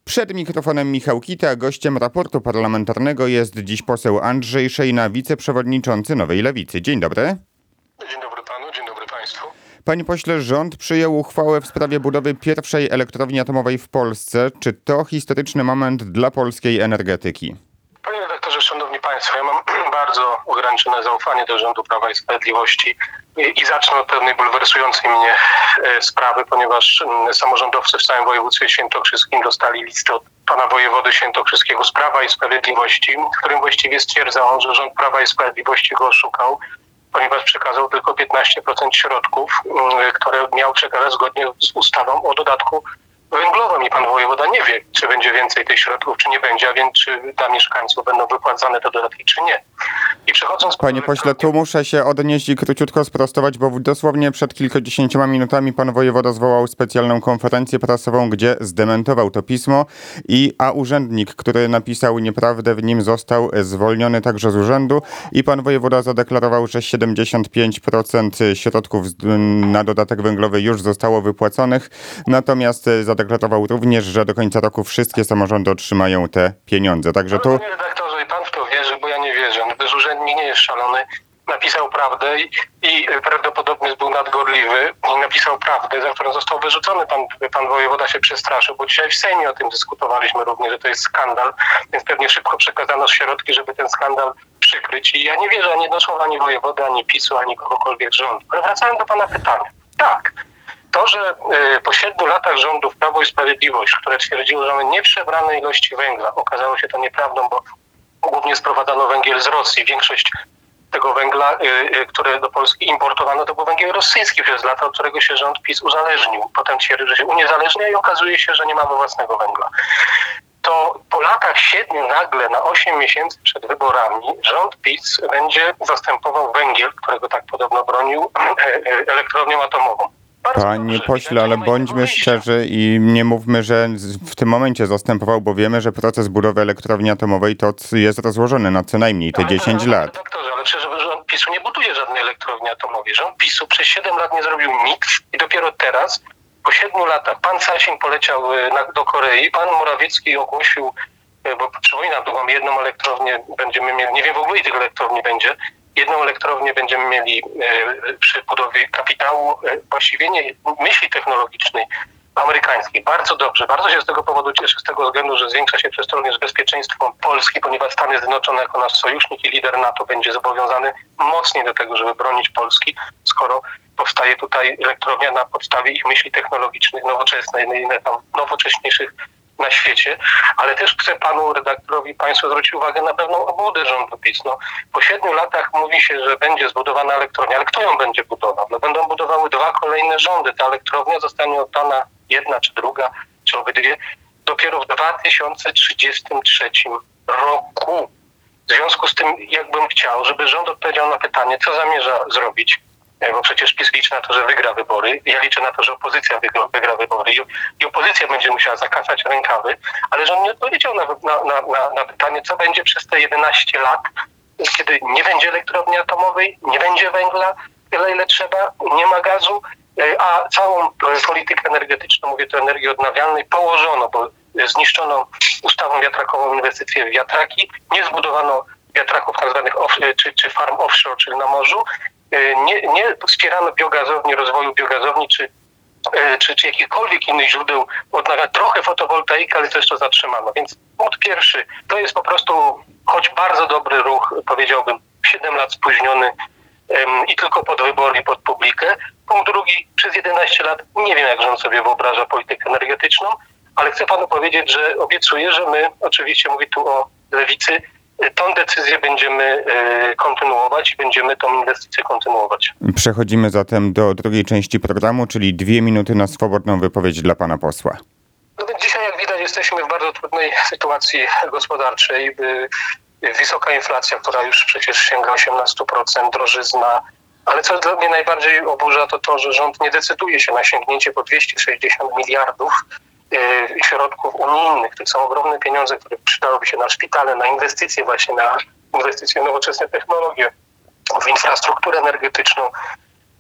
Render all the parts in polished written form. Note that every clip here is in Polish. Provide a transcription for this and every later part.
Przed mikrofonem Michał Kita, gościem raportu parlamentarnego jest dziś poseł Andrzej Szejna, wiceprzewodniczący Nowej Lewicy. Dzień dobry. Dzień dobry panu, dzień dobry państwu. Panie pośle, rząd przyjął uchwałę w sprawie budowy pierwszej elektrowni atomowej w Polsce. Czy to historyczny moment dla polskiej energetyki? Panie redaktorze, szanowni państwo, ja mam bardzo ograniczone zaufanie do rządu Prawa i Sprawiedliwości i zacznę od pewnej bulwersującej mnie sprawy, ponieważ samorządowcy w całym województwie świętokrzyskim dostali listę od pana wojewody świętokrzyskiego z Prawa i Sprawiedliwości, w którym właściwie stwierdza on, że rząd Prawa i Sprawiedliwości go oszukał, ponieważ przekazał tylko 15% środków, które miał przekazać zgodnie z ustawą o dodatku węglowym i pan wojewoda nie wie, czy będzie więcej tych środków, czy nie będzie, a więc czy dla mieszkańców będą wypłacane te dodatki, czy nie. I przechodząc... Panie pośle, tu muszę się odnieść i króciutko sprostować, bo dosłownie przed kilkudziesięcioma minutami pan wojewoda zwołał specjalną konferencję prasową, gdzie zdementował to pismo, a urzędnik, który napisał nieprawdę w nim, został zwolniony także z urzędu i pan wojewoda zadeklarował, że 75% środków na dodatek węglowy już zostało wypłaconych, natomiast zadeklarował również, że do końca roku wszystkie samorządy otrzymają te pieniądze. Także tu... Panie redaktorze, i pan w to wierzy, bo ja nie wierzę. Też urzędnik nie jest szalony. Napisał prawdę i prawdopodobnie był nadgorliwy i napisał prawdę, za którą został wyrzucony. Pan wojewoda się przestraszył, bo dzisiaj w Sejmie o tym dyskutowaliśmy również, że to jest skandal, więc pewnie szybko przekazano środki, żeby ten skandal przykryć. I ja nie wierzę ani do słowa ani wojewody, ani PiS-u, ani kogokolwiek z rządu. Ale wracając do pana pytania. Tak. To, że po 7 latach rządów Prawo i Sprawiedliwość, które twierdziło, że mamy nieprzebrane ilości węgla, okazało się to nieprawdą, bo głównie sprowadzano węgiel z Rosji. Większość tego węgla, które do Polski importowano, to był węgiel rosyjski przez lata, od którego się rząd PiS uzależnił. Potem twierdzi, że się uniezależnia i okazuje się, że nie mamy własnego węgla. To po latach 7 nagle na 8 miesięcy przed wyborami rząd PiS będzie zastępował węgiel, którego tak podobno bronił, elektrownią atomową. Panie pośle, ale bądźmy szczerzy i nie mówmy, że w tym momencie zastępował, bo wiemy, że proces budowy elektrowni atomowej to jest rozłożony na co najmniej te 10 lat. Redaktorze, ale przecież rząd PiS-u nie buduje żadnej elektrowni atomowej. Rząd PiS-u przez 7 lat nie zrobił nic i dopiero teraz, po 7 latach, pan Sasin poleciał do Korei, pan Morawiecki ogłosił, bo przypominam, tu mamy jedną elektrownię, będziemy mieli, nie wiem w ogóle ile tych elektrowni będzie, jedną elektrownię będziemy mieli przy budowie kapitału, właściwie nie myśli technologicznej amerykańskiej. Bardzo dobrze, bardzo się z tego powodu cieszę, z tego względu, że zwiększa się przez to również bezpieczeństwo Polski, ponieważ Stany Zjednoczone jako nasz sojusznik i lider NATO będzie zobowiązany mocniej do tego, żeby bronić Polski, skoro powstaje tutaj elektrownia na podstawie ich myśli technologicznych, nowoczesnej, nowocześniejszych na świecie, ale też chcę panu redaktorowi, państwu zwrócić uwagę na pewną obłudę rządu PiS. Po 7 latach mówi się, że będzie zbudowana elektrownia, ale kto ją będzie budował? Będą budowały 2 kolejne rządy. Ta elektrownia zostanie oddana, jedna czy druga, czy obydwie, dopiero w 2033 roku. W związku z tym, jakbym chciał, żeby rząd odpowiedział na pytanie, co zamierza zrobić, bo przecież PiS liczy na to, że wygra wybory. Ja liczę na to, że opozycja wygra wybory i opozycja będzie musiała zakasać rękawy, ale rząd nie odpowiedział na pytanie, co będzie przez te 11 lat, kiedy nie będzie elektrowni atomowej, nie będzie węgla tyle, ile trzeba, nie ma gazu, a całą politykę energetyczną, mówię tu o energii odnawialnej, położono, bo zniszczono ustawą wiatrakową inwestycje w wiatraki, nie zbudowano wiatraków tak zwanych czy farm offshore, czyli na morzu, nie wspierano biogazowni, rozwoju biogazowni, czy jakichkolwiek innych źródeł odnawialnych. Trochę fotowoltaiki, ale też to zatrzymano. Więc punkt pierwszy, to jest po prostu, choć bardzo dobry ruch, powiedziałbym, 7 lat spóźniony i tylko pod wybory i pod publikę. Punkt drugi, przez 11 lat nie wiem, jak rząd sobie wyobraża politykę energetyczną, ale chcę panu powiedzieć, że obiecuję, że my, oczywiście mówię tu o Lewicy, tą decyzję będziemy kontynuować i będziemy tą inwestycję kontynuować. Przechodzimy zatem do drugiej części programu, czyli 2 minuty na swobodną wypowiedź dla pana posła. Więc dzisiaj, jak widać, jesteśmy w bardzo trudnej sytuacji gospodarczej. Wysoka inflacja, która już przecież sięga 18%, drożyzna. Ale co dla mnie najbardziej oburza, to to, że rząd nie decyduje się na sięgnięcie po 260 miliardów środków unijnych. To są ogromne pieniądze, które przydałyby się na szpitale, na inwestycje właśnie, na inwestycje w nowoczesne technologie, w infrastrukturę energetyczną.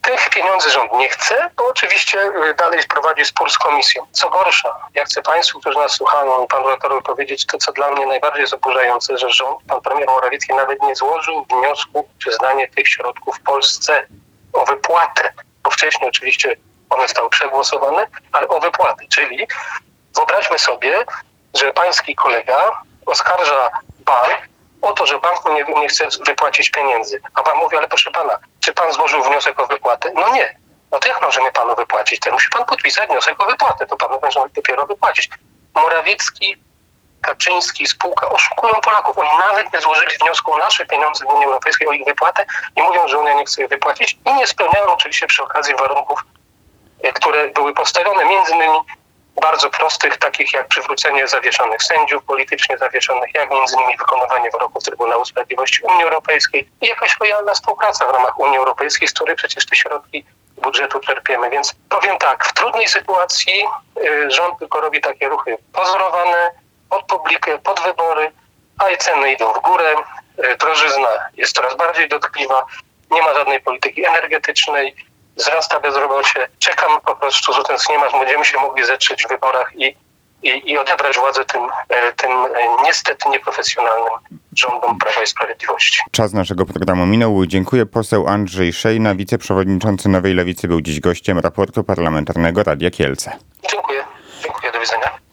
Tych pieniędzy rząd nie chce, bo oczywiście dalej prowadzi spór z komisją. Co gorsza, ja chcę Państwu, którzy nas słuchają, Panu redaktorowi powiedzieć to, co dla mnie najbardziej jest oburzające, że rząd, Pan premier Morawiecki nawet nie złożył wniosku o przyznanie tych środków w Polsce o wypłatę, bo wcześniej oczywiście one zostały przegłosowane, ale o wypłatę, czyli wyobraźmy sobie, że pański kolega oskarża bank o to, że bank nie chce wypłacić pieniędzy. A pan mówi, ale proszę pana, czy pan złożył wniosek o wypłatę? No nie. No to jak możemy panu wypłacić? To musi pan podpisać wniosek o wypłatę. To panu będą dopiero wypłacić. Morawiecki, Kaczyński, spółka oszukują Polaków. Oni nawet nie złożyli wniosku o nasze pieniądze w Unii Europejskiej, o ich wypłatę i mówią, że Unia nie chce je wypłacić i nie spełniają oczywiście przy okazji warunków, które były postawione, między innymi bardzo prostych, takich jak przywrócenie zawieszonych sędziów politycznie zawieszonych, jak między innymi wykonywanie wyroków Trybunału Sprawiedliwości Unii Europejskiej i jakaś lojalna współpraca w ramach Unii Europejskiej, z której przecież te środki budżetu czerpiemy. Więc powiem tak, w trudnej sytuacji rząd tylko robi takie ruchy pozorowane, pod publikę, pod wybory, a i ceny idą w górę, drożyzna jest coraz bardziej dotkliwa, nie ma żadnej polityki energetycznej, wzrasta bezrobocie. Czekam po prostu z utęsknieniem, aż będziemy się mogli zetrzeć w wyborach i odebrać władzę tym niestety nieprofesjonalnym rządom Prawa i Sprawiedliwości. Czas naszego programu minął. Dziękuję. Poseł Andrzej Szejna, wiceprzewodniczący Nowej Lewicy, był dziś gościem raportu parlamentarnego Radia Kielce. Dziękuję. Do widzenia.